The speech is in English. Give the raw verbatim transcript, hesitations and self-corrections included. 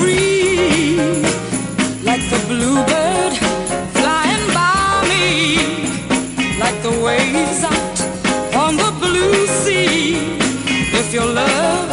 free, like the bluebird flying by me, like the waves out on the blue sea. If your love